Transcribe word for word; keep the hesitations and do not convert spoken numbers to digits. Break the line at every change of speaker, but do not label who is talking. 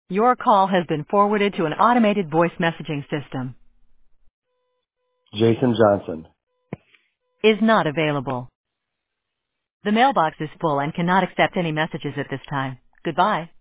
Your call has been forwarded to an automated voice messaging system.
Jason Johnson.
Is not available. The mailbox is full and cannot accept any messages at this time. Goodbye.